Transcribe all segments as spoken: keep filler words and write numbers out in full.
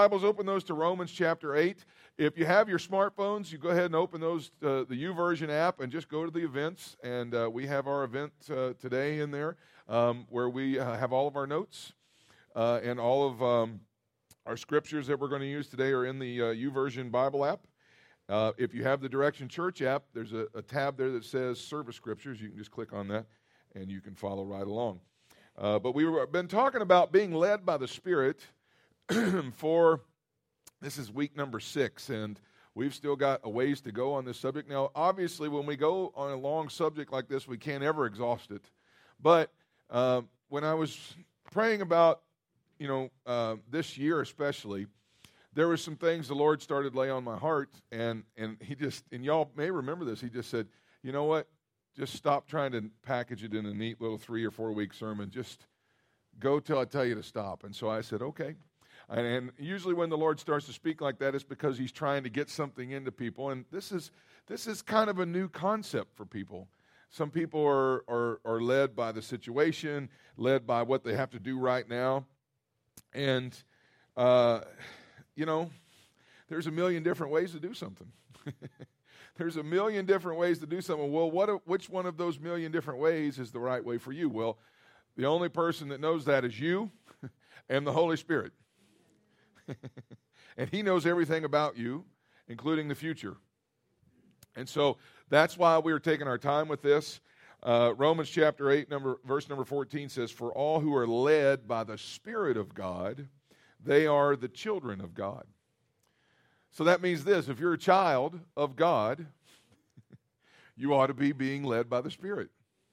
Bibles, open those to Romans chapter eight. If you have your smartphones, you go ahead and open those, uh, the YouVersion app, and just go to the events. And uh, we have our event uh, today in there um, where we uh, have all of our notes uh, and all of um, our scriptures that we're going to use today are in the uh, YouVersion Bible app. Uh, if you have the Direction Church app, there's a, a tab there that says Service Scriptures. You can just click on that, and you can follow right along. Uh, but we've been talking about being led by the Spirit for, this is week number six, and we've still got a ways to go on this subject. Now, obviously, when we go on a long subject like this, we can't ever exhaust it. But uh, when I was praying about, you know, uh, this year especially, there were some things the Lord started laying on my heart, and, and he just, and y'all may remember this, he just said, you know what, just stop trying to package it in a neat little three or four week sermon. Just go till I tell you to stop. And so I said, okay. And, and usually when the Lord starts to speak like that, it's because he's trying to get something into people. And this is this is kind of a new concept for people. Some people are, are, are led by the situation, led by what they have to do right now. And, uh, you know, there's a million different ways to do something. There's a million different ways to do something. Well, what? which one of those million different ways is the right way for you? Well, the only person that knows that is you and the Holy Spirit. And he knows everything about you, including the future. And so that's why we are taking our time with this. Uh, Romans chapter eight, number, verse number fourteen says, "For all who are led by the Spirit of God, they are the children of God." So that means this: if you're a child of God, you ought to be being led by the Spirit.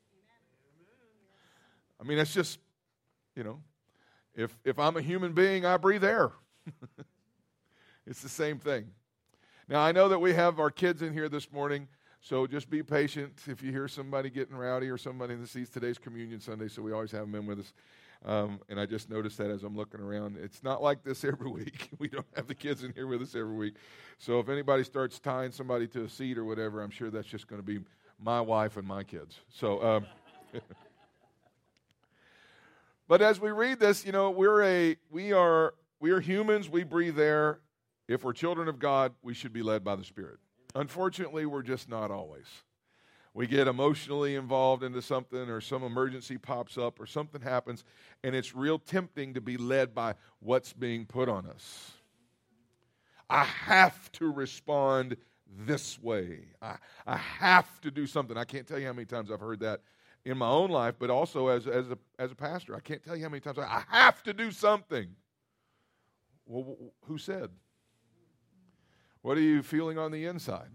I mean, that's just, you know, if if I'm a human being, I breathe air. It's the same thing. Now, I know that we have our kids in here this morning, so just be patient if you hear somebody getting rowdy or somebody in the seats. Today's Communion Sunday, so we always have them in with us. Um, and I just noticed that as I'm looking around. It's not like this every week. We don't have the kids in here with us every week. So if anybody starts tying somebody to a seat or whatever, I'm sure that's just going to be my wife and my kids. So, um, but as we read this, you know, we're a we are we are humans. We breathe air. If we're children of God, we should be led by the Spirit. Unfortunately, we're just not always. We get emotionally involved into something, or some emergency pops up, or something happens, and it's real tempting to be led by what's being put on us. I have to respond this way. I, I have to do something. I can't tell you how many times I've heard that in my own life, but also as, as, a, as a pastor. I can't tell you how many times I, I have to do something. Well, who said? What are you feeling on the inside?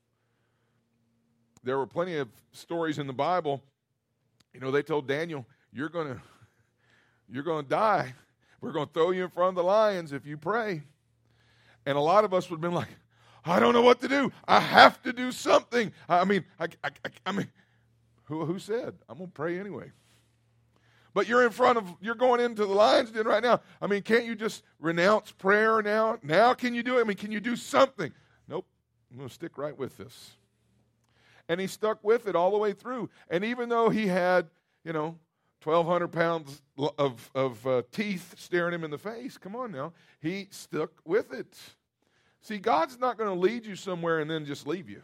There were plenty of stories in the Bible. You know, they told Daniel, you're going to you're going to die. We're going to throw you in front of the lions if you pray. And a lot of us would have been like, I don't know what to do. I have to do something. I mean, I, I, I mean, who, who said? I'm going to pray anyway. But you're in front of, you're going into the lion's den right now. I mean, can't you just renounce prayer now? Now can you do it? I mean, can you do something? Nope. I'm going to stick right with this. And he stuck with it all the way through. And even though he had, you know, twelve hundred pounds of, of uh, teeth staring him in the face, come on now, he stuck with it. See, God's not going to lead you somewhere and then just leave you.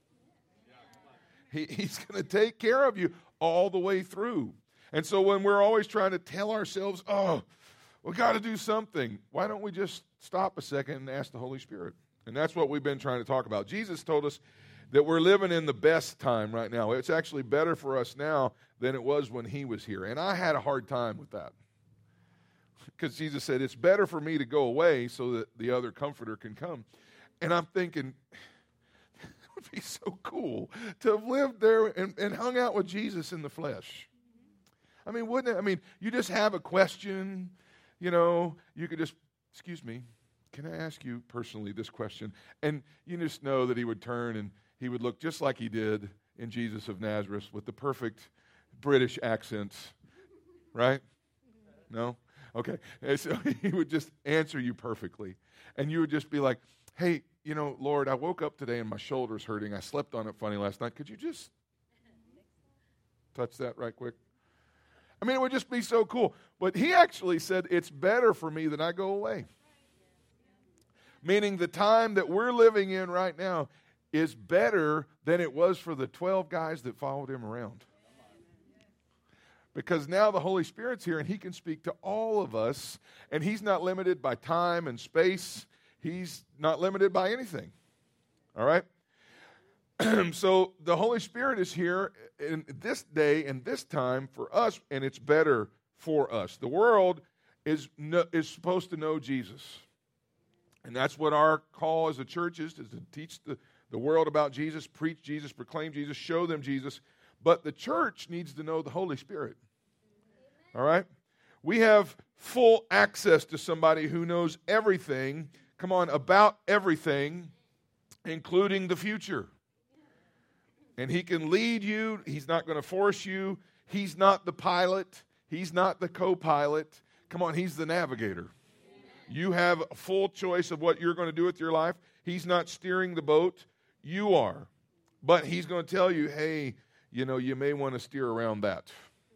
He, he's going to take care of you all the way through. And so when we're always trying to tell ourselves, oh, we got to do something, why don't we just stop a second and ask the Holy Spirit? And that's what we've been trying to talk about. Jesus told us that we're living in the best time right now. It's actually better for us now than it was when he was here. And I had a hard time with that. Because Jesus said, it's better for me to go away so that the other comforter can come. And I'm thinking, it would be so cool to have lived there and, and hung out with Jesus in the flesh. I mean, wouldn't it? I mean, you just have a question, you know, you could just, excuse me, can I ask you personally this question? And you just know that he would turn and he would look just like he did in Jesus of Nazareth with the perfect British accent, right? No? Okay. And so he would just answer you perfectly. And you would just be like, hey, you know, Lord, I woke up today and my shoulder's hurting. I slept on it funny last night. Could you just touch that right quick? I mean, it would just be so cool. But he actually said, it's better for me that I go away. Meaning the time that we're living in right now is better than it was for the twelve guys that followed him around. Because now the Holy Spirit's here and he can speak to all of us, and he's not limited by time and space. He's not limited by anything. All right? So the Holy Spirit is here in this day and this time for us, and it's better for us. The world is no, is supposed to know Jesus. And that's what our call as a church is, is to teach the, the world about Jesus, preach Jesus, proclaim Jesus, show them Jesus. But the church needs to know the Holy Spirit. All right? We have full access to somebody who knows everything, come on, about everything, including the future. And he can lead you. He's not going to force you. He's not the pilot. He's not the co-pilot. Come on, he's the navigator. You have a full choice of what you're going to do with your life. He's not steering the boat. You are. But he's going to tell you, hey, you know, you may want to steer around that.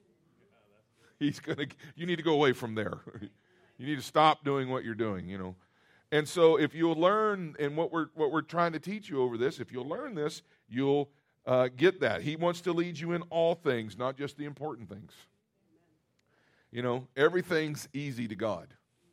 He's going to, you need to go away from there. You need to stop doing what you're doing, you know. And so if you'll learn, and what we're what we're trying to teach you over this, if you'll learn this, you'll uh, get that. He wants to lead you in all things, not just the important things. You know, everything's easy to God.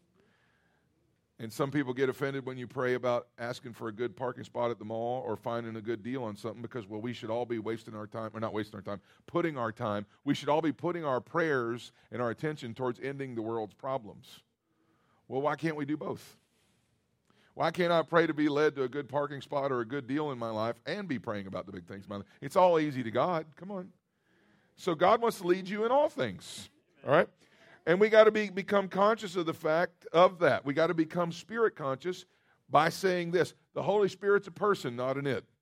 And some people get offended when you pray about asking for a good parking spot at the mall or finding a good deal on something because, well, we should all be wasting our time, or not wasting our time, putting our time. We should all be putting our prayers and our attention towards ending the world's problems. Well, why can't we do both? Why can't I pray to be led to a good parking spot or a good deal in my life and be praying about the big things in my life? It's all easy to God. Come on. So God wants to lead you in all things. All right? And we got to be become conscious of the fact of that. We got to become spirit conscious by saying this: the Holy Spirit's a person, not an it.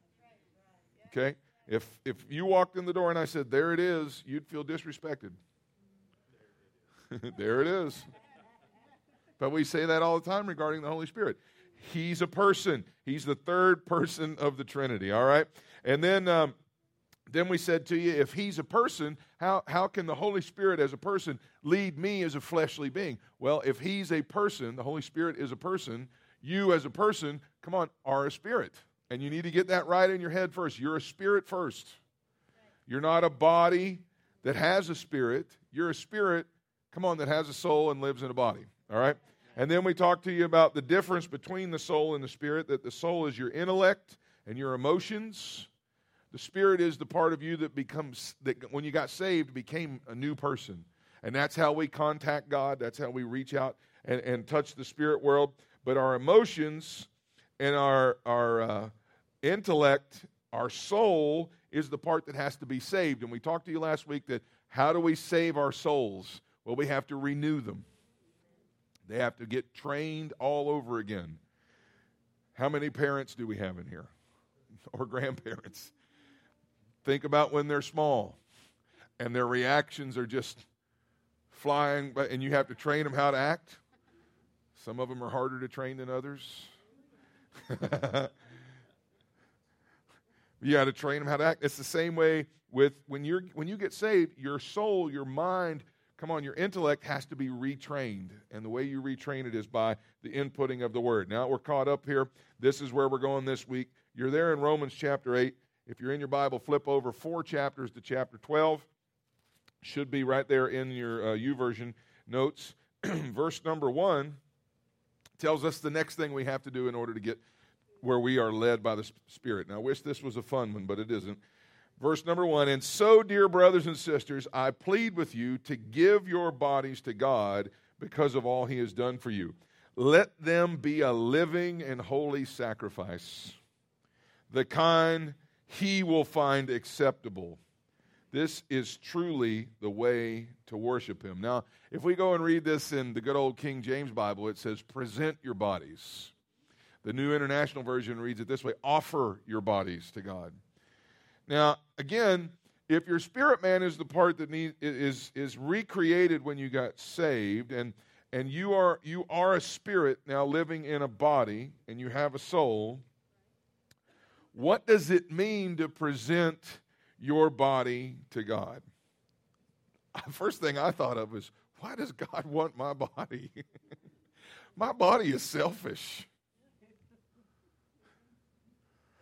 Okay? If if you walked in the door and I said, "There it is," you'd feel disrespected. There it is. But we say that all the time regarding the Holy Spirit. He's a person. He's the third person of the Trinity. All right? And then um, then we said to you, if he's a person, how, how can the Holy Spirit as a person lead me as a fleshly being? Well, if he's a person, the Holy Spirit is a person, you as a person, come on, are a spirit. And you need to get that right in your head first. You're a spirit first. You're not a body that has a spirit. You're a spirit, come on, that has a soul and lives in a body. All right? And then we talked to you about the difference between the soul and the spirit, that the soul is your intellect and your emotions. The spirit is the part of you that becomes, that when you got saved, became a new person. And that's how we contact God. That's how we reach out and, and touch the spirit world. But our emotions and our, our uh, intellect, our soul, is the part that has to be saved. And we talked to you last week that how do we save our souls? Well, we have to renew them. They have to get trained all over again. How many parents do we have in here? Or grandparents? Think about when they're small and their reactions are just flying, and you have to train them how to act. Some of them are harder to train than others. You got to train them how to act. It's the same way with when you're when you get saved, your soul, your mind, come on, your intellect has to be retrained. And the way you retrain it is by the inputting of the Word. Now we're caught up here. This is where we're going this week. You're there in Romans chapter eight. If you're in your Bible, flip over four chapters to chapter twelve. Should be right there in your uh, YouVersion notes. Verse number one tells us the next thing we have to do in order to get where we are led by the Spirit. Now, I wish this was a fun one, but it isn't. Verse number one, and so, dear brothers and sisters, I plead with you to give your bodies to God because of all he has done for you. Let them be a living and holy sacrifice, the kind he will find acceptable. This is truly the way to worship him. Now, if we go and read this in the good old King James Bible, it says, present your bodies. The New International Version reads it this way, offer your bodies to God. Now, again, if your spirit man is the part that need, is, is recreated when you got saved, and, and you are you are a spirit now living in a body, and you have a soul, what does it mean to present your body to God? First thing I thought of was, why does God want my body? My body is selfish.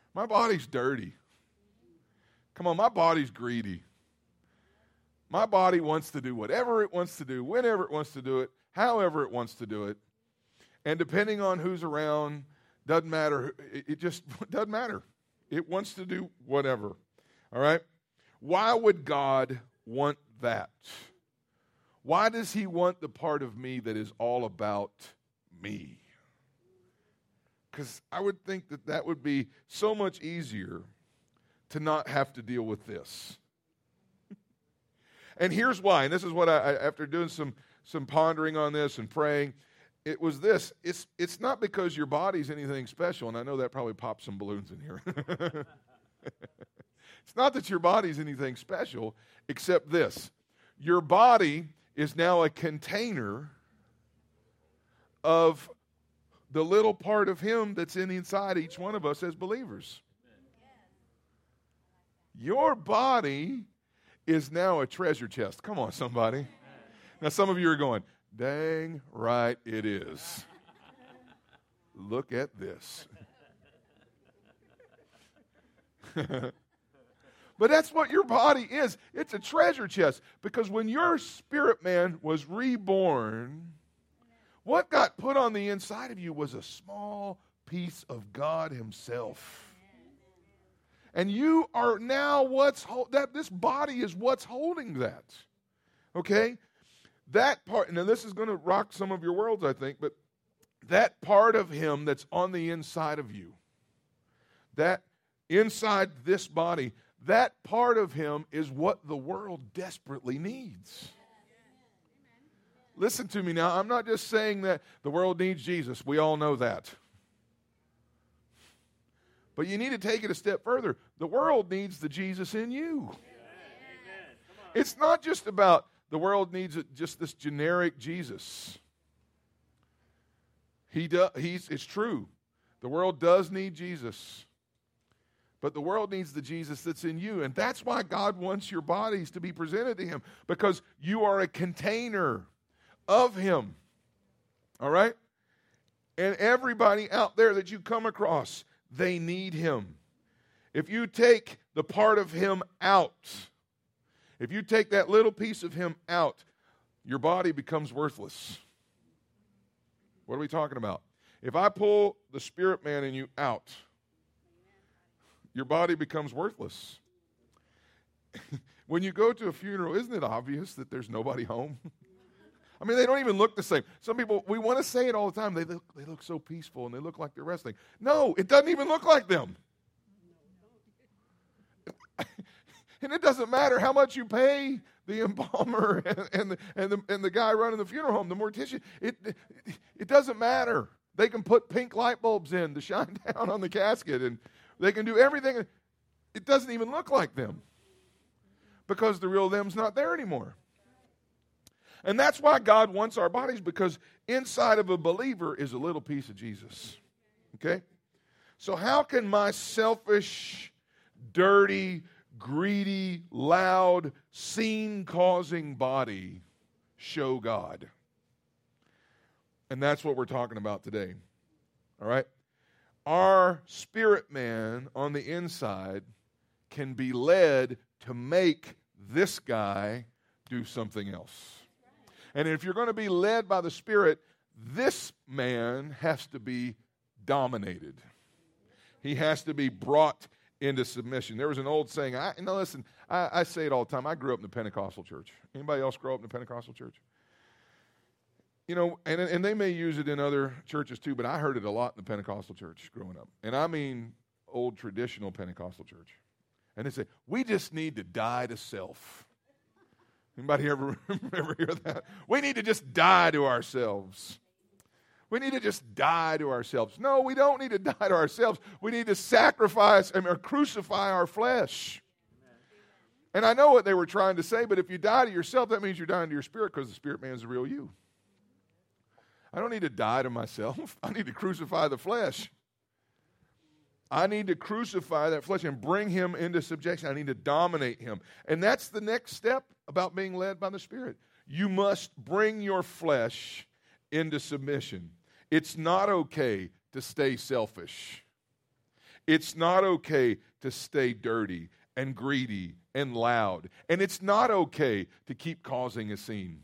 My body's dirty. Come on, my body's greedy. My body wants to do whatever it wants to do, whenever it wants to do it, however it wants to do it. And depending on who's around, doesn't matter. It, it just doesn't matter. It wants to do whatever. All right? Why would God want that? Why does he want the part of me that is all about me? Because I would think that that would be so much easier to not have to deal with this. And here's why, and this is what I, I after doing some, some pondering on this and praying, it was this. It's, it's not because your body's anything special, and I know that probably popped some balloons in here. It's not that your body's anything special, except this. Your body is now a container of the little part of him that's in inside each one of us as believers. Your body is now a treasure chest. Come on, somebody. Now, some of you are going, dang right it is. Look at this. But that's what your body is. It's a treasure chest. Because when your spirit man was reborn, what got put on the inside of you was a small piece of God himself. And you are now what's hold, that this body is what's holding that. Okay? That part, now this is going to rock some of your worlds, I think, but that part of him that's on the inside of you, that inside this body, that part of him is what the world desperately needs. Listen to me now. I'm not just saying that the world needs Jesus. We all know that. But you need to take it a step further. The world needs the Jesus in you. It's not just about the world needs just this generic Jesus. He do, he's, it's true. The world does need Jesus. But the world needs the Jesus that's in you. And that's why God wants your bodies to be presented to him. Because you are a container of him. All right? And everybody out there that you come across, they need him. If you take the part of him out, if you take that little piece of him out, your body becomes worthless. What are we talking about? If I pull the spirit man in you out, your body becomes worthless. When you go to a funeral, isn't it obvious that there's nobody home? I mean, they don't even look the same. Some people, we want to say it all the time. They look, they look so peaceful and they look like they're resting. No, it doesn't even look like them. And it doesn't matter how much you pay the embalmer and, and, the, and, the, and the guy running the funeral home, the mortician. It, it, it doesn't matter. They can put pink light bulbs in to shine down on the casket, and they can do everything. It doesn't even look like them because the real them's not there anymore. And that's why God wants our bodies, because inside of a believer is a little piece of Jesus. Okay? So how can my selfish, dirty, greedy, loud, scene-causing body show God? And that's what we're talking about today. All right? Our spirit man on the inside can be led to make this guy do something else. And if you're going to be led by the Spirit, this man has to be dominated. He has to be brought into submission. There was an old saying. I, now listen, I, I say it all the time. I grew up in the Pentecostal church. Anybody else grow up in the Pentecostal church? You know, and, and they may use it in other churches too, but I heard it a lot in the Pentecostal church growing up. And I mean old traditional Pentecostal church. And they say, we just need to die to self. Anybody ever, ever hear that? We need to just die to ourselves. We need to just die to ourselves. No, we don't need to die to ourselves. We need to sacrifice or crucify our flesh. And I know what they were trying to say, but if you die to yourself, that means you're dying to your spirit, because the spirit man is the real you. I don't need to die to myself. I need to crucify the flesh. I need to crucify that flesh and bring him into subjection. I need to dominate him. And that's the next step about being led by the Spirit. You must bring your flesh into submission. It's not okay to stay selfish. It's not okay to stay dirty and greedy and loud. And it's not okay to keep causing a scene.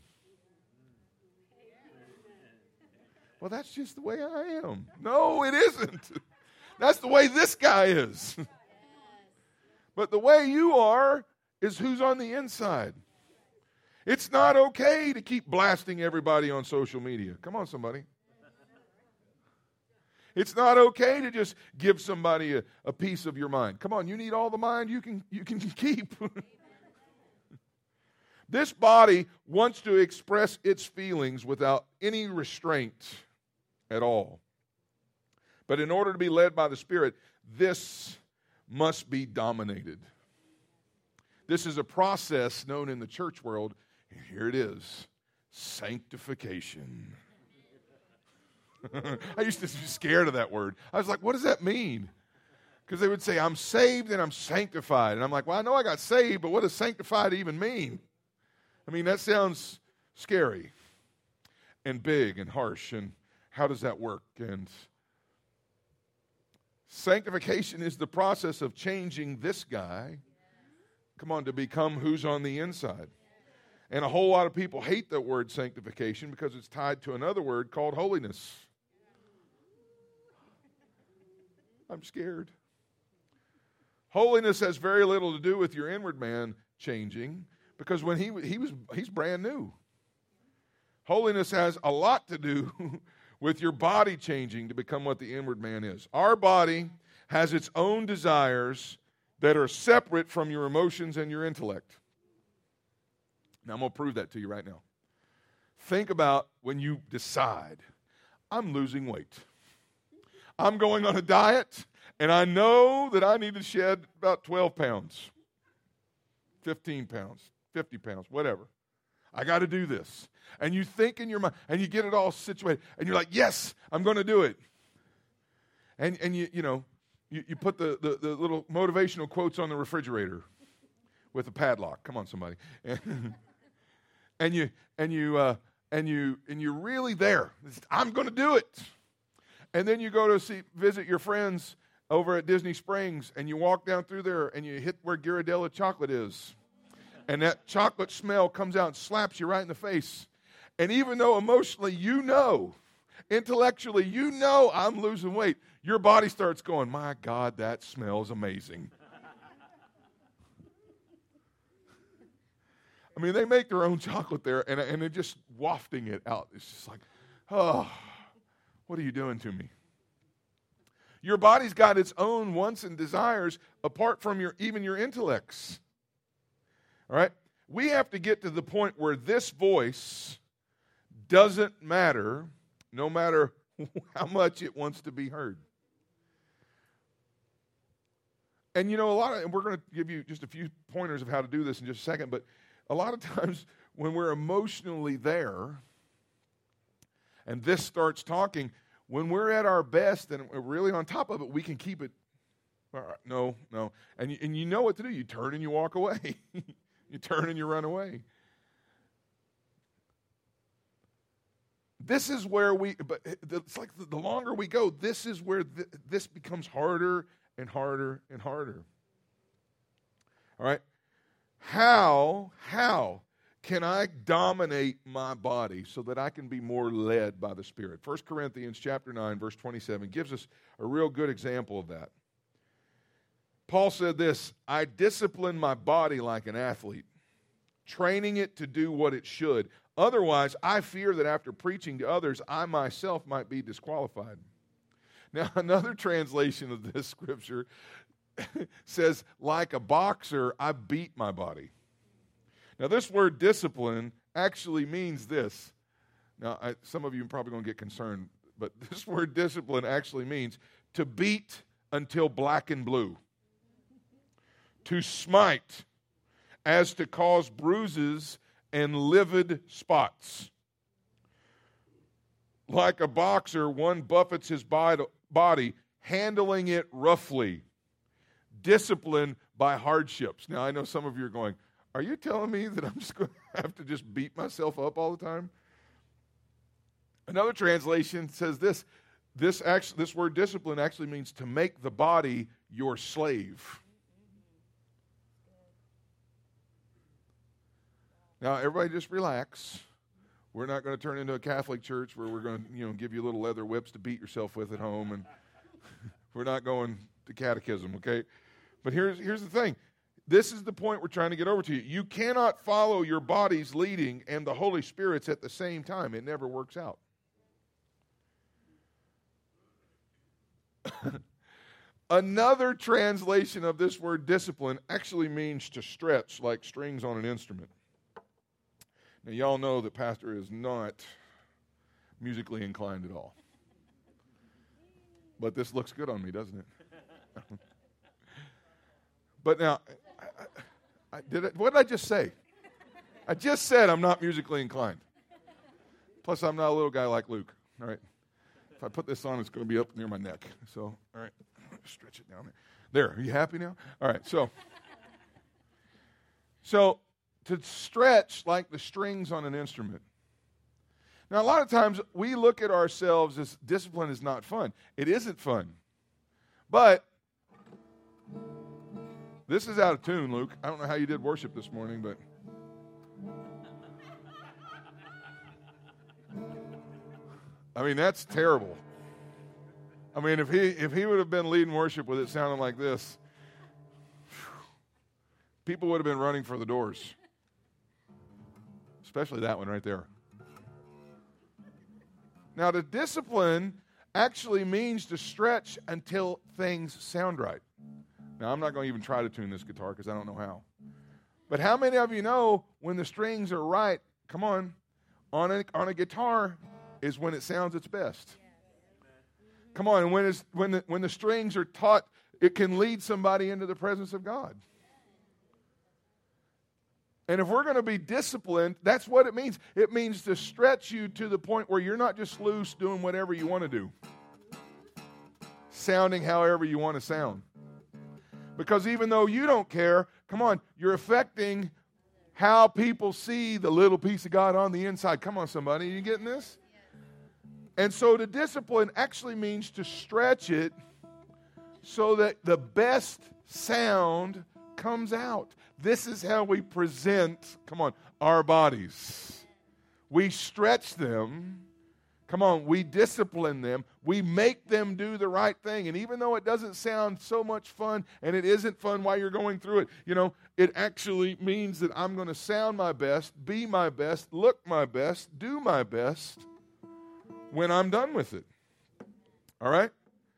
Well, that's just the way I am. No, it isn't. That's the way this guy is. But the way you are is who's on the inside. It's not okay to keep blasting everybody on social media. Come on, somebody. It's not okay to just give somebody a, a piece of your mind. Come on, you need all the mind you can, you can keep. This body wants to express its feelings without any restraint at all. But in order to be led by the Spirit, this must be dominated. This is a process known in the church world, and here it is, sanctification. I used to be scared of that word. I was like, what does that mean? Because they would say, I'm saved and I'm sanctified. And I'm like, well, I know I got saved, but what does sanctified even mean? I mean, that sounds scary and big and harsh. And how does that work? And sanctification is the process of changing this guy, come on, to become who's on the inside. And a whole lot of people hate that word sanctification because it's tied to another word called holiness. I'm scared. Holiness has very little to do with your inward man changing because when he he was he's brand new. Holiness has a lot to do with your body changing to become what the inward man is. Our body has its own desires that are separate from your emotions and your intellect. Now, I'm going to prove that to you right now. Think about when you decide, I'm losing weight. I'm going on a diet, and I know that I need to shed about twelve pounds, fifteen pounds, fifty pounds, whatever. I got to do this. And you think in your mind, and you get it all situated, and you're like, yes, I'm going to do it. And and you you know, you, you put the, the, the little motivational quotes on the refrigerator with a padlock. Come on, somebody. And you and you uh, and you and you're really there. I'm going to do it. And then you go to see visit your friends over at Disney Springs, and you walk down through there, and you hit where Ghirardelli chocolate is, and that chocolate smell comes out and slaps you right in the face. And even though emotionally you know, intellectually you know I'm losing weight, your body starts going, my God, that smells amazing. I mean, they make their own chocolate there, and, and they're just wafting it out. It's just like, oh, what are you doing to me? Your body's got its own wants and desires apart from your even your intellects. All right? We have to get to the point where this voice doesn't matter, no matter how much it wants to be heard. And you know, a lot of, and we're going to give you just a few pointers of how to do this in just a second, but a lot of times when we're emotionally there and this starts talking, when we're at our best and we're really on top of it, we can keep it. All right, no, no. And you, and you know what to do. You turn and you walk away. You turn and you run away. This is where we, but it's like the longer we go, this is where th- this becomes harder and harder and harder. All right? How, how can I dominate my body so that I can be more led by the Spirit? First Corinthians chapter nine, verse twenty-seven gives us a real good example of that. Paul said this, I discipline my body like an athlete, training it to do what it should. Otherwise, I fear that after preaching to others, I myself might be disqualified. Now, another translation of this scripture says, like a boxer, I beat my body. Now, this word discipline actually means this. Now, I, some of you are probably going to get concerned, but this word discipline actually means to beat until black and blue, to smite, as to cause bruises and livid spots. Like a boxer, one buffets his body, handling it roughly, disciplined by hardships. Now, I know some of you are going, are you telling me that I'm just going to have to just beat myself up all the time? Another translation says this, this actually, this word discipline actually means to make the body your slave. Now, everybody just relax. We're not going to turn into a Catholic church where we're going to, you know, give you little leather whips to beat yourself with at home, and we're not going to catechism, okay? But here's here's the thing. This is the point we're trying to get over to you. You cannot follow your body's leading and the Holy Spirit's at the same time. It never works out. Another translation of this word discipline actually means to stretch like strings on an instrument. Now, y'all know that Pastor is not musically inclined at all. But this looks good on me, doesn't it? But now, I, I, did it, what did I just say? I just said I'm not musically inclined. Plus, I'm not a little guy like Luke. All right. If I put this on, it's going to be up near my neck. So, all right. Stretch it down there. There. Are you happy now? All right. So, so to stretch like the strings on an instrument. Now, a lot of times we look at ourselves as discipline is not fun. It isn't fun. But this is out of tune, Luke. I don't know how you did worship this morning, but I mean, that's terrible. I mean, if he if he would have been leading worship with it sounding like this, people would have been running for the doors. Especially that one right there. Now, to discipline actually means to stretch until things sound right. Now, I'm not going to even try to tune this guitar because I don't know how. But how many of you know when the strings are right, come on, on a, on a guitar is when it sounds its best. Come on, and when, it's, when, the, when the strings are taut, it can lead somebody into the presence of God. And if we're going to be disciplined, that's what it means. It means to stretch you to the point where you're not just loose doing whatever you want to do, sounding however you want to sound. Because even though you don't care, come on, you're affecting how people see the little piece of God on the inside. Come on, somebody, are you getting this? And so to discipline actually means to stretch it so that the best sound comes out. This is how we present, come on, our bodies. We stretch them. Come on, we discipline them. We make them do the right thing. And even though it doesn't sound so much fun, and it isn't fun while you're going through it, you know, it actually means that I'm going to sound my best, be my best, look my best, do my best when I'm done with it. All right?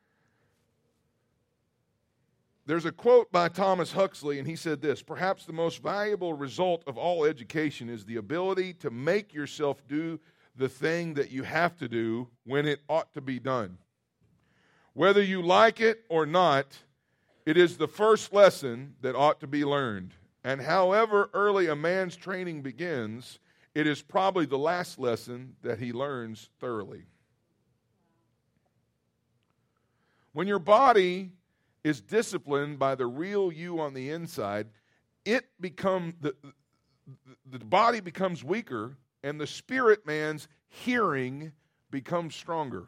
There's a quote by Thomas Huxley, and he said this: perhaps the most valuable result of all education is the ability to make yourself do the thing that you have to do when it ought to be done. Whether you like it or not, it is the first lesson that ought to be learned. And however early a man's training begins, it is probably the last lesson that he learns thoroughly. When your body is disciplined by the real you on the inside, it become the, the body becomes weaker, and the spirit man's hearing becomes stronger.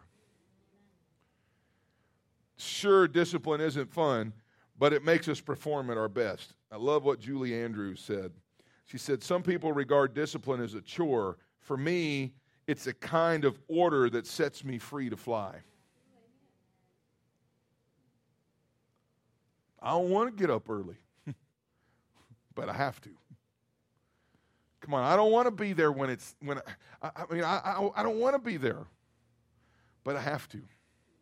Sure, discipline isn't fun, but it makes us perform at our best. I love what Julie Andrews said. She said, some people regard discipline as a chore. For me, it's a kind of order that sets me free to fly. I don't want to get up early, but I have to. Come on, I don't want to be there when it's, when I, I mean, I, I, I don't want to be there, but I have to.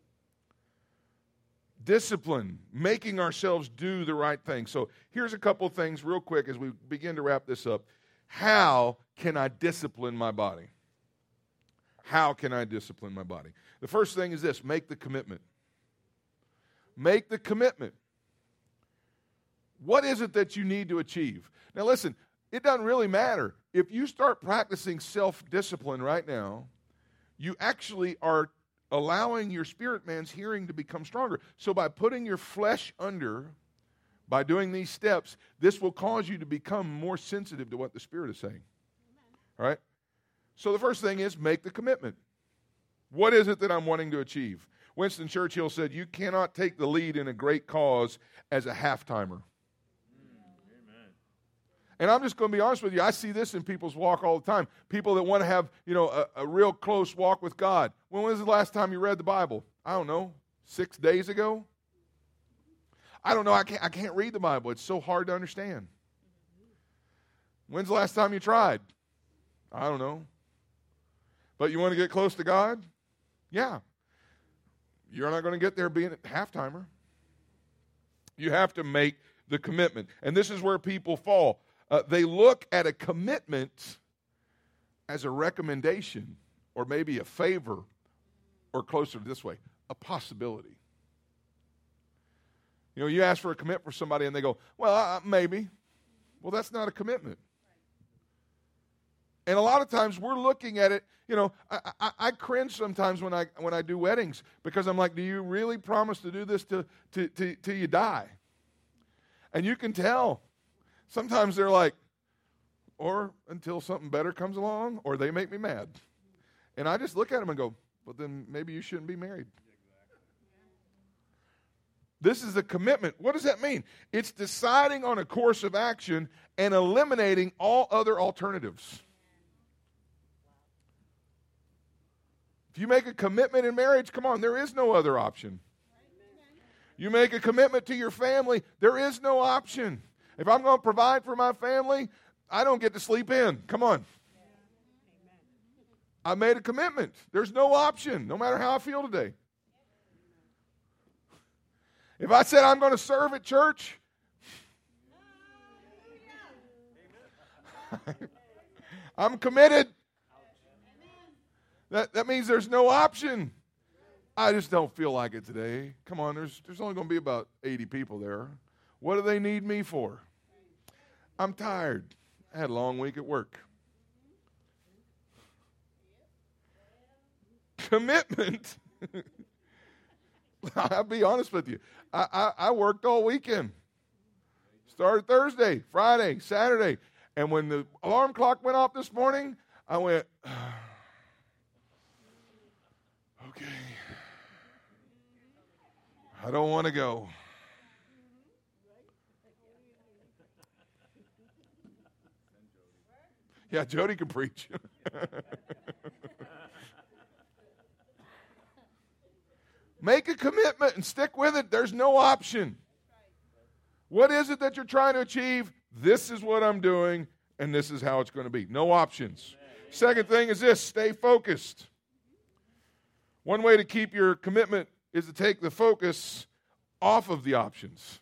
Discipline, making ourselves do the right thing. So here's a couple of things real quick as we begin to wrap this up. How can I discipline my body? How can I discipline my body? The first thing is this: make the commitment. Make the commitment. What is it that you need to achieve? Now listen, it doesn't really matter. If you start practicing self-discipline right now, you actually are allowing your spirit man's hearing to become stronger. So by putting your flesh under, by doing these steps, this will cause you to become more sensitive to what the Spirit is saying. All right? So the first thing is make the commitment. What is it that I'm wanting to achieve? Winston Churchill said, you cannot take the lead in a great cause as a half-timer. And I'm just going to be honest with you. I see this in people's walk all the time. People that want to have, you know, a, a real close walk with God. When was the last time you read the Bible? I don't know. Six days ago? I don't know. I can't, I can't read the Bible. It's so hard to understand. When's the last time you tried? I don't know. But you want to get close to God? Yeah. You're not going to get there being a half-timer. You have to make the commitment. And this is where people fall. Uh, they look at a commitment as a recommendation or maybe a favor, or closer to this way, a possibility. You know, you ask for a commitment for somebody and they go, well, uh, maybe. Well, that's not a commitment. And a lot of times we're looking at it, you know, I, I, I cringe sometimes when I when I do weddings because I'm like, do you really promise to do this till to, to, to you die? And you can tell. Sometimes they're like, or until something better comes along, or they make me mad. And I just look at them and go, well, then maybe you shouldn't be married. This is a commitment. What does that mean? It's deciding on a course of action and eliminating all other alternatives. If you make a commitment in marriage, come on, there is no other option. You make a commitment to your family, there is no option. If I'm going to provide for my family, I don't get to sleep in. Come on. I made a commitment. There's no option, no matter how I feel today. If I said I'm going to serve at church, I'm committed. That, that means there's no option. I just don't feel like it today. Come on, there's, there's only going to be about eighty people there. What do they need me for? I'm tired. I had a long week at work. Commitment. I'll be honest with you. I, I, I worked all weekend. Started Thursday, Friday, Saturday. And when the alarm clock went off this morning, I went, okay. I don't want to go. Yeah, Jody can preach. Make a commitment and stick with it. There's no option. What is it that you're trying to achieve? This is what I'm doing, and this is how it's going to be. No options. Second thing is this, stay focused. One way to keep your commitment is to take the focus off of the options.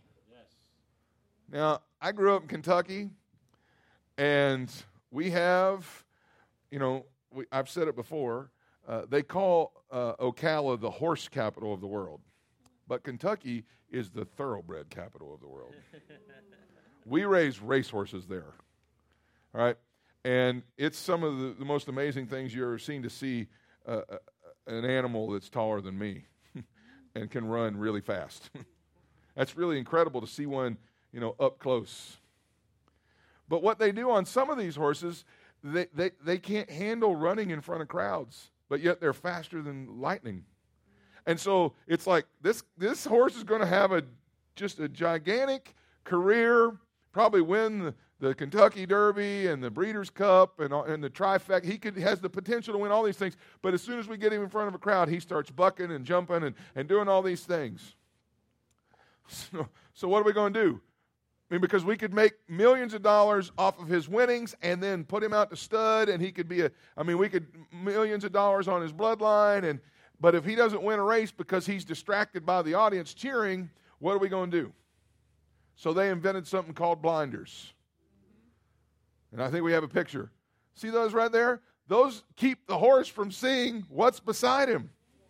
Now, I grew up in Kentucky, and we have, you know, we, I've said it before, uh, they call uh, Ocala the horse capital of the world. But Kentucky is the thoroughbred capital of the world. We raise racehorses there, all right? And it's some of the, the most amazing things you've ever seen to see uh, uh, an animal that's taller than me and can run really fast. That's really incredible to see one, you know, up close. But what they do on some of these horses, they, they, they can't handle running in front of crowds, but yet they're faster than lightning. And so it's like this this horse is going to have a just a gigantic career, probably win the, the Kentucky Derby and the Breeders' Cup and, and the trifecta. He could has the potential to win all these things, but as soon as we get him in front of a crowd, he starts bucking and jumping and, and doing all these things. So, so what are we going to do? I mean, because we could make millions of dollars off of his winnings and then put him out to stud, and he could be a, I mean, we could, millions of dollars on his bloodline, and but if he doesn't win a race because he's distracted by the audience cheering, what are we going to do? So they invented something called blinders. And I think we have a picture. See those right there? Those keep the horse from seeing what's beside him.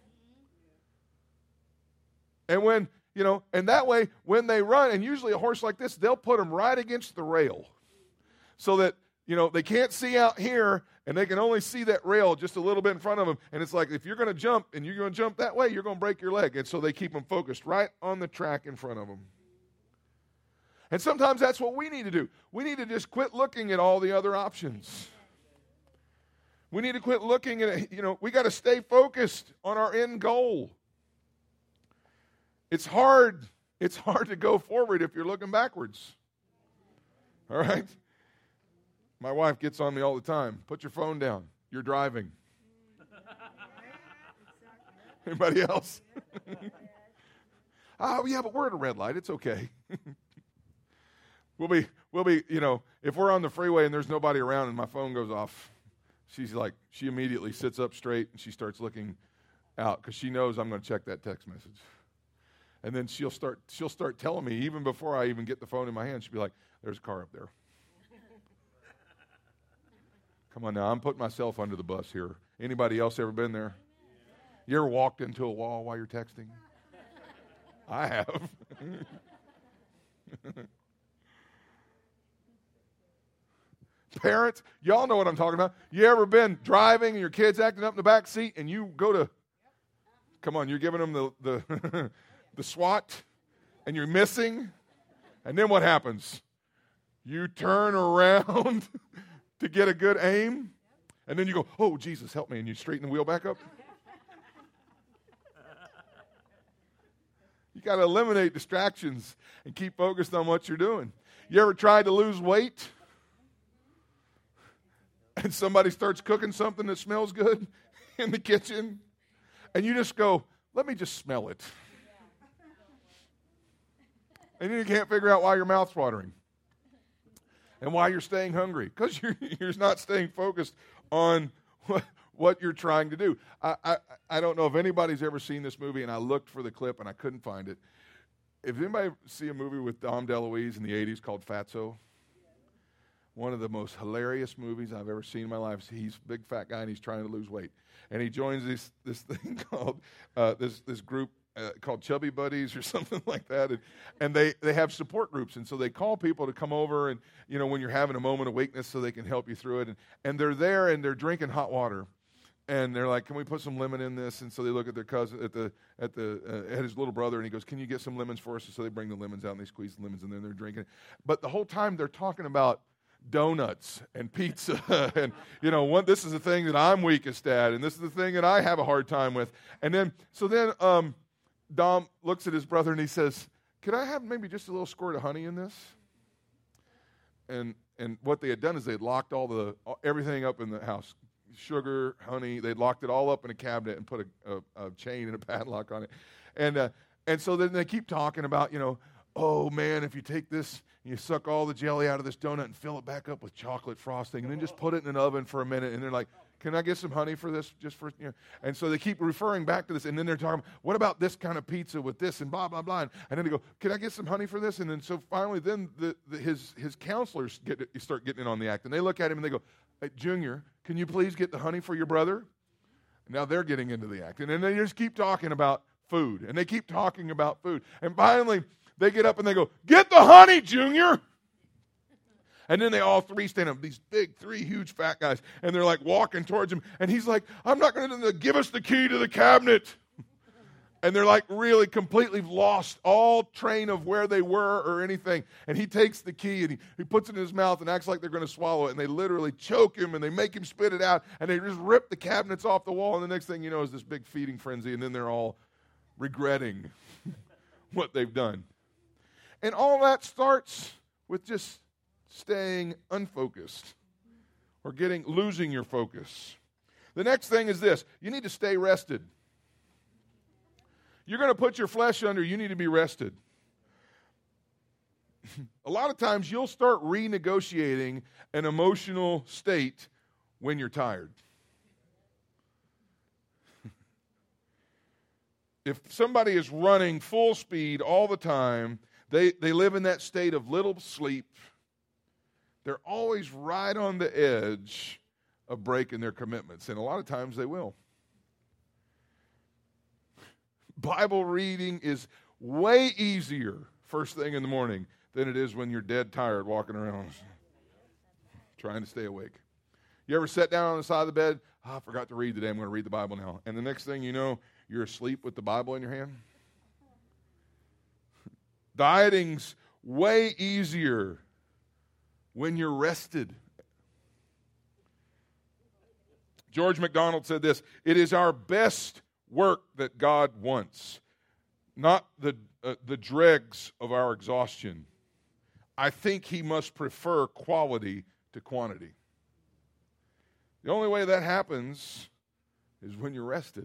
And when, you know, and that way, when they run, and usually a horse like this, they'll put them right against the rail so that, you know, they can't see out here, and they can only see that rail just a little bit in front of them. And it's like, if you're going to jump, and you're going to jump that way, you're going to break your leg. And so they keep them focused right on the track in front of them. And sometimes that's what we need to do. We need to just quit looking at all the other options. We need to quit looking at, you know, we got to stay focused on our end goal. It's hard. It's hard to go forward if you're looking backwards. All right? My wife gets on me all the time. Put your phone down. You're driving. Anybody else? Oh, yeah, but we're at a red light. It's okay. we'll be, we'll be, you know, if we're on the freeway and there's nobody around and my phone goes off, she's like, she immediately sits up straight and she starts looking out because she knows I'm going to check that text message. And then she'll start she'll start telling me, even before I even get the phone in my hand, she'll be like, there's a car up there. Come on now, I'm putting myself under the bus here. Anybody else ever been there? You ever walked into a wall while you're texting? I have. Parents, y'all know what I'm talking about. You ever been driving and your kid's acting up in the back seat and you go to, come on, you're giving them the, the, the SWAT and you're missing? And then what happens? You turn around to get a good aim and then you go, oh, Jesus, help me, and you straighten the wheel back up. You got to eliminate distractions and keep focused on what you're doing. You ever tried to lose weight? And somebody starts cooking something that smells good in the kitchen, and you just go, let me just smell it. And you can't figure out why your mouth's watering and why you're staying hungry, because you're, you're not staying focused on what, what you're trying to do. I, I, I don't know if anybody's ever seen this movie, and I looked for the clip, and I couldn't find it. If anybody see a movie with Dom DeLuise in the eighties called Fatso, one of the most hilarious movies I've ever seen in my life. He's a big fat guy and he's trying to lose weight, and he joins this this thing called uh, this this group uh, called Chubby Buddies or something like that, and and they they have support groups, and so they call people to come over, and you know when you're having a moment of weakness, so they can help you through it, and and they're there and they're drinking hot water. And they're like, can we put some lemon in this? And so they look at their cousin, at the at the uh, at his little brother, and he goes, can you get some lemons for us? And so they bring the lemons out, and they squeeze the lemons, and then they're drinking. But the whole time they're talking about donuts and pizza, and you know, one, this is the thing that I'm weakest at, and this is the thing that I have a hard time with. And then, so then um, Dom looks at his brother, and he says, could I have maybe just a little squirt of honey in this? And and what they had done is they had locked all the everything up in the house. Sugar, honey, they'd locked it all up in a cabinet and put a, a, a chain and a padlock on it. And uh, and so then they keep talking about, you know, oh, man, if you take this and you suck all the jelly out of this donut and fill it back up with chocolate frosting and then just put it in an oven for a minute. And they're like, can I get some honey for this? Just for, you know. And so they keep referring back to this. And then they're talking, what about this kind of pizza with this and blah, blah, blah. And, and then they go, can I get some honey for this? And then so finally then the, the, his, his counselors get start getting in on the act. And they look at him and they go, hey, Junior, can you please get the honey for your brother? Now they're getting into the act. And then they just keep talking about food. And they keep talking about food. And finally, they get up and they go, get the honey, Junior. And then they all three stand up, these big, three huge fat guys. And they're like walking towards him. And he's like, I'm not going to give us the key to the cabinet. And they're like really completely lost all train of where they were or anything. And he takes the key and he, he puts it in his mouth and acts like they're going to swallow it. And they literally choke him and they make him spit it out. And they just rip the cabinets off the wall. And the next thing you know is this big feeding frenzy. And then they're all regretting what they've done. And all that starts with just staying unfocused or getting losing your focus. The next thing is this. You need to stay rested. You're going to put your flesh under, you need to be rested. A lot of times you'll start renegotiating an emotional state when you're tired. If somebody is running full speed all the time, they, they live in that state of little sleep. They're always right on the edge of breaking their commitments, and a lot of times they will. Bible reading is way easier first thing in the morning than it is when you're dead tired walking around trying to stay awake. You ever sat down on the side of the bed? Oh, I forgot to read today. I'm going to read the Bible now. And the next thing you know, you're asleep with the Bible in your hand. Dieting's way easier when you're rested. George MacDonald said this, it is our best work that God wants. not the, uh, the dregs of our exhaustion. I think he must prefer quality to quantity. The only way that happens is when you're rested.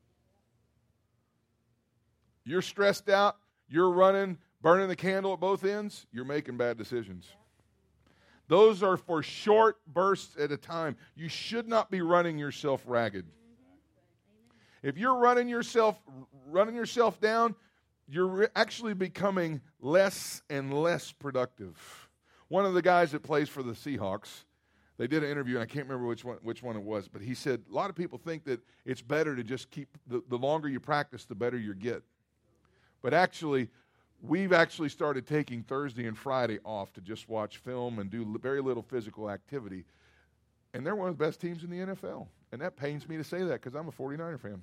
You're stressed out, you're running, burning the candle at both ends, you're making bad decisions. Those are for short bursts at a time. You should not be running yourself ragged. If you're running yourself running yourself down, you're actually becoming less and less productive. One of the guys that plays for the Seahawks, they did an interview, and I can't remember which one which one it was, but he said a lot of people think that it's better to just keep, the, the longer you practice, the better you get. But actually, we've actually started taking Thursday and Friday off to just watch film and do very little physical activity. And they're one of the best teams in the N F L. And that pains me to say that because I'm a forty-niner fan.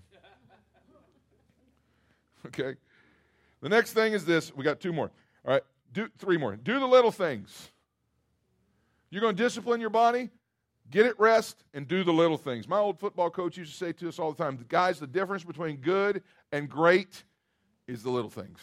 Okay? The next thing is this. We got two more. All right? Do three more. Do the little things. You're going to discipline your body, get it rest, and do the little things. My old football coach used to say to us all the time, guys, the difference between good and great is the little things.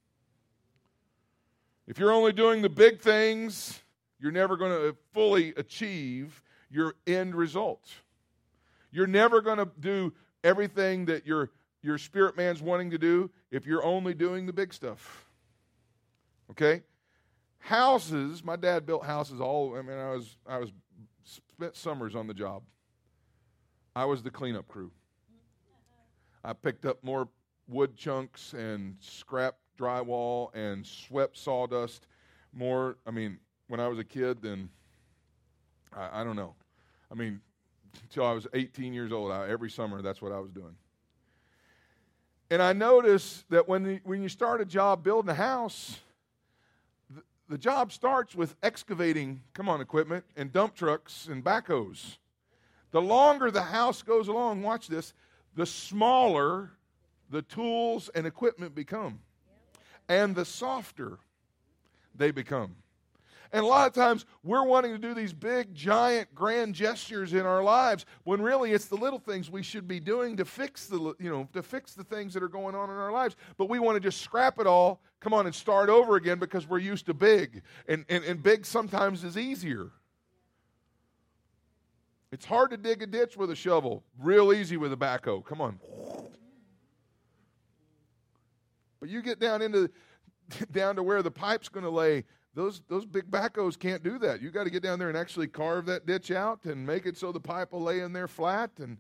If you're only doing the big things, you're never going to fully achieve your end result. You're never going to do everything that your, your spirit man's wanting to do if you're only doing the big stuff. Okay? Houses, my dad built houses all, I mean, I was, I was, spent summers on the job. I was the cleanup crew. I picked up more wood chunks and scrap drywall and swept sawdust more, I mean, when I was a kid than, I, I don't know. I mean, until I was eighteen years old, I, every summer, that's what I was doing. And I noticed that when, the, when you start a job building a house, the, the job starts with excavating, come on, equipment, and dump trucks and backhoes. The longer the house goes along, watch this, the smaller the tools and equipment become. And the softer they become. And a lot of times we're wanting to do these big, giant, grand gestures in our lives when really it's the little things we should be doing to fix the, you know, to fix the things that are going on in our lives. But we want to just scrap it all, come on and start over again because we're used to big. And, and, and big sometimes is easier. It's hard to dig a ditch with a shovel. Real easy with a backhoe. Come on. But you get down into down to where the pipe's going to lay, those those big backhoes can't do that. You got to get down there and actually carve that ditch out and make it so the pipe will lay in there flat. And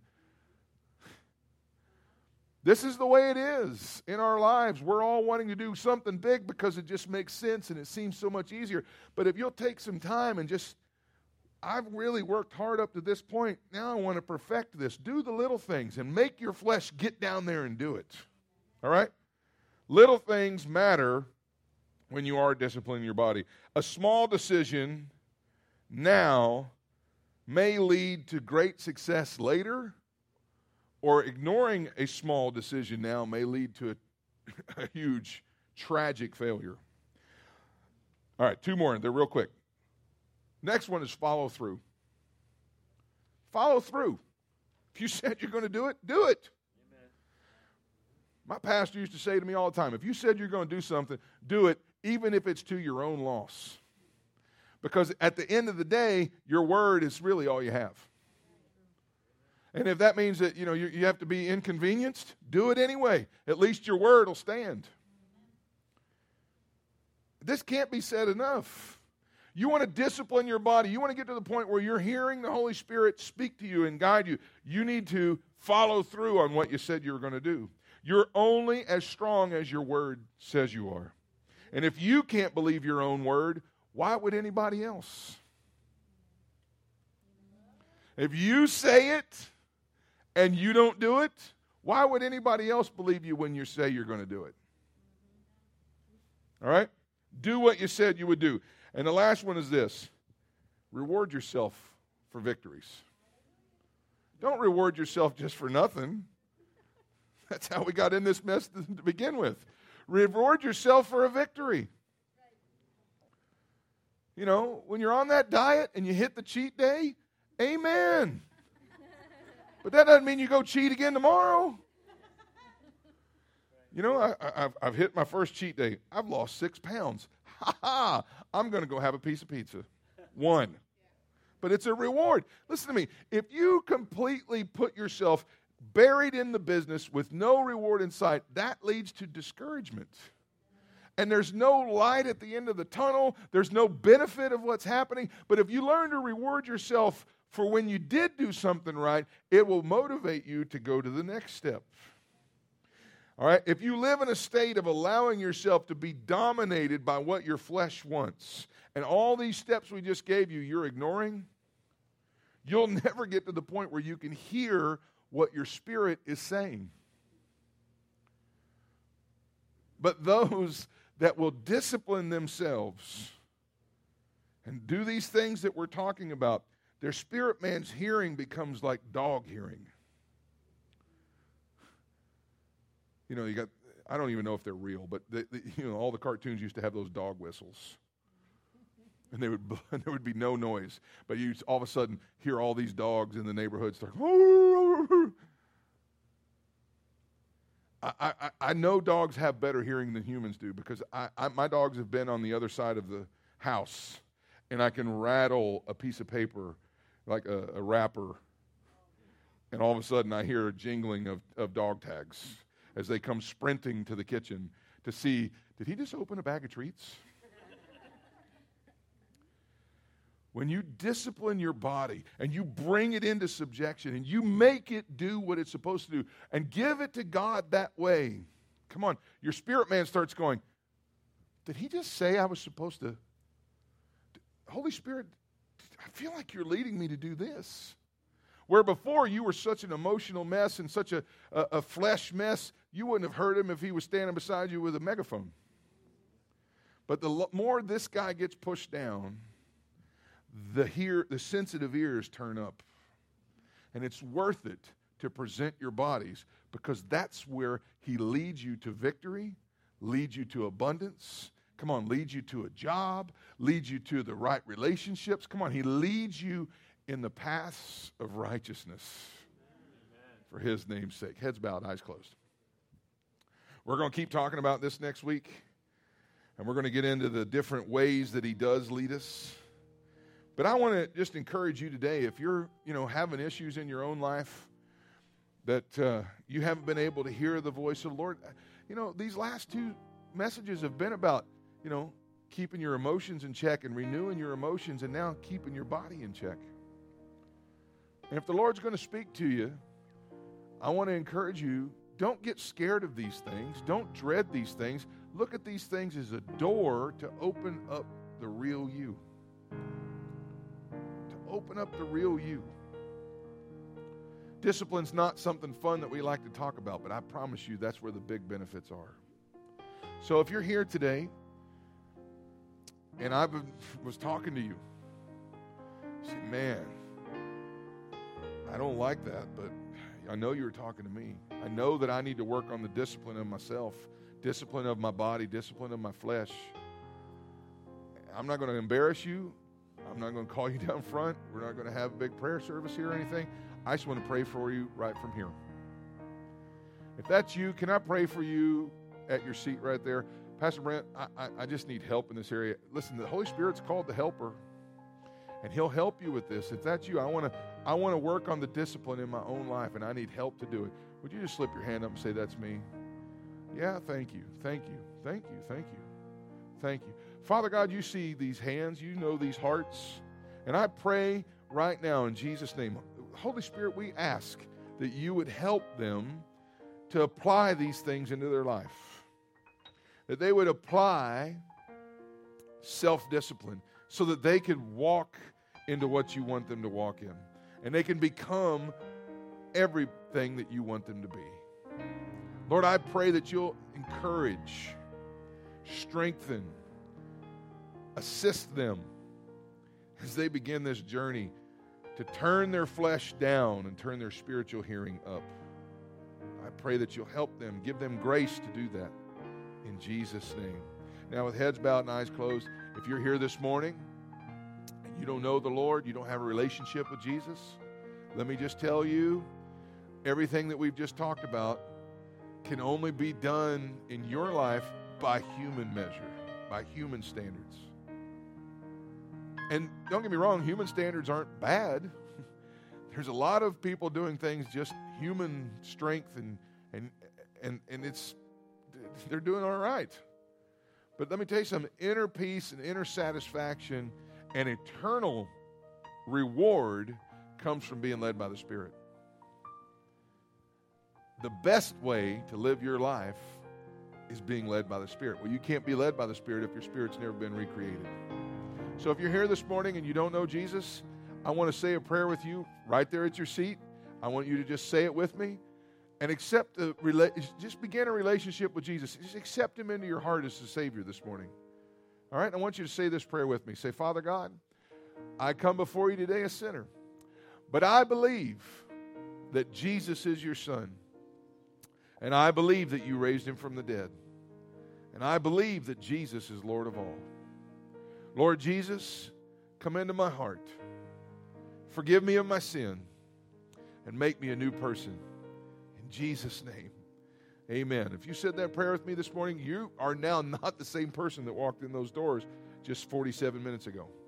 this is the way it is in our lives. We're all wanting to do something big because it just makes sense and it seems so much easier. But if you'll take some time and just, I've really worked hard up to this point. Now I want to perfect this. Do the little things and make your flesh get down there and do it. All right? Little things matter when you are disciplining your body. A small decision now may lead to great success later, or ignoring a small decision now may lead to a, a huge, tragic failure. All right, two more. They're real quick. Next one is follow through. Follow through. If you said you're going to do it, do it. My pastor used to say to me all the time, if you said you're going to do something, do it, even if it's to your own loss. Because at the end of the day, your word is really all you have. And if that means that, you know, you, you have to be inconvenienced, do it anyway. At least your word will stand. This can't be said enough. You want to discipline your body. You want to get to the point where you're hearing the Holy Spirit speak to you and guide you. You need to follow through on what you said you were going to do. You're only as strong as your word says you are. And if you can't believe your own word, why would anybody else? If you say it and you don't do it, why would anybody else believe you when you say you're going to do it? All right? Do what you said you would do. And the last one is this. Reward yourself for victories. Don't reward yourself just for nothing. That's how we got in this mess to begin with. Reward yourself for a victory. You know, when you're on that diet and you hit the cheat day, amen. But that doesn't mean you go cheat again tomorrow. You know, I, I, I've, I've hit my first cheat day. I've lost six pounds. Ha ha! I'm going to go have a piece of pizza. One. But it's a reward. Listen to me. If you completely put yourself buried in the business with no reward in sight, that leads to discouragement. And there's no light at the end of the tunnel. There's no benefit of what's happening. But if you learn to reward yourself for when you did do something right, it will motivate you to go to the next step. All right? If you live in a state of allowing yourself to be dominated by what your flesh wants, and all these steps we just gave you, you're ignoring, you'll never get to the point where you can hear what your spirit is saying. But those that will discipline themselves and do these things that we're talking about, their spirit man's hearing becomes like dog hearing. You know, you got, I don't even know if they're real, but the, the, you know, all the cartoons used to have those dog whistles. And they would, there would be no noise. But you all of a sudden hear all these dogs in the neighborhood start, I, I, I know dogs have better hearing than humans do because I, I, my dogs have been on the other side of the house, and I can rattle a piece of paper like a, a wrapper, and all of a sudden I hear a jingling of, of dog tags as they come sprinting to the kitchen to see, did he just open a bag of treats? When you discipline your body and you bring it into subjection and you make it do what it's supposed to do and give it to God that way, come on, your spirit man starts going, did he just say I was supposed to? Holy Spirit, I feel like you're leading me to do this. Where before you were such an emotional mess and such a, a, a flesh mess, you wouldn't have heard him if he was standing beside you with a megaphone. But the lo- more this guy gets pushed down, the hear, the sensitive ears turn up. And it's worth it to present your bodies because that's where he leads you to victory, leads you to abundance. Come on, leads you to a job, leads you to the right relationships. Come on, he leads you in the paths of righteousness. Amen. For his name's sake. Heads bowed, eyes closed. We're going to keep talking about this next week, and we're going to get into the different ways that he does lead us. But I want to just encourage you today, if you're, you know, having issues in your own life that uh, you haven't been able to hear the voice of the Lord, you know, these last two messages have been about, you know, keeping your emotions in check and renewing your emotions and now keeping your body in check. And if the Lord's going to speak to you, I want to encourage you, don't get scared of these things. Don't dread these things. Look at these things as a door to open up the real you. Open up the real you. Discipline's not something fun that we like to talk about, but I promise you that's where the big benefits are. So if you're here today and I was talking to you, you say, man, I don't like that, but I know you were talking to me. I know that I need to work on the discipline of myself, discipline of my body, discipline of my flesh. I'm not going to embarrass you. I'm not going to call you down front. We're not going to have a big prayer service here or anything. I just want to pray for you right from here. If that's you, can I pray for you at your seat right there? Pastor Brent, I, I, I just need help in this area. Listen, the Holy Spirit's called the helper, and he'll help you with this. If that's you, I want to I want to work on the discipline in my own life, and I need help to do it. Would you just slip your hand up and say, that's me? Yeah, thank you, thank you, thank you, thank you, thank you. Father God, you see these hands, you know these hearts, and I pray right now in Jesus' name, Holy Spirit, we ask that you would help them to apply these things into their life, that they would apply self-discipline so that they could walk into what you want them to walk in, and they can become everything that you want them to be. Lord, I pray that you'll encourage, strengthen, assist them as they begin this journey to turn their flesh down and turn their spiritual hearing up. I pray that you'll help them, give them grace to do that in Jesus' name. Now, with heads bowed and eyes closed, if you're here this morning and you don't know the Lord, you don't have a relationship with Jesus, let me just tell you, everything that we've just talked about can only be done in your life by human measure, by human standards. And don't get me wrong, human standards aren't bad. There's a lot of people doing things just human strength, and and and and it's they're doing all right. But let me tell you something, inner peace and inner satisfaction and eternal reward comes from being led by the Spirit. The best way to live your life is being led by the Spirit. Well, you can't be led by the Spirit if your spirit's never been recreated. So if you're here this morning and you don't know Jesus, I want to say a prayer with you right there at your seat. I want you to just say it with me and accept the rela- just begin a relationship with Jesus. Just accept him into your heart as the Savior this morning. All right? I want you to say this prayer with me. Say, Father God, I come before you today a sinner, but I believe that Jesus is your Son, and I believe that you raised him from the dead, and I believe that Jesus is Lord of all. Lord Jesus, come into my heart. Forgive me of my sin and make me a new person. In Jesus' name, amen. If you said that prayer with me this morning, you are now not the same person that walked in those doors just forty-seven minutes ago.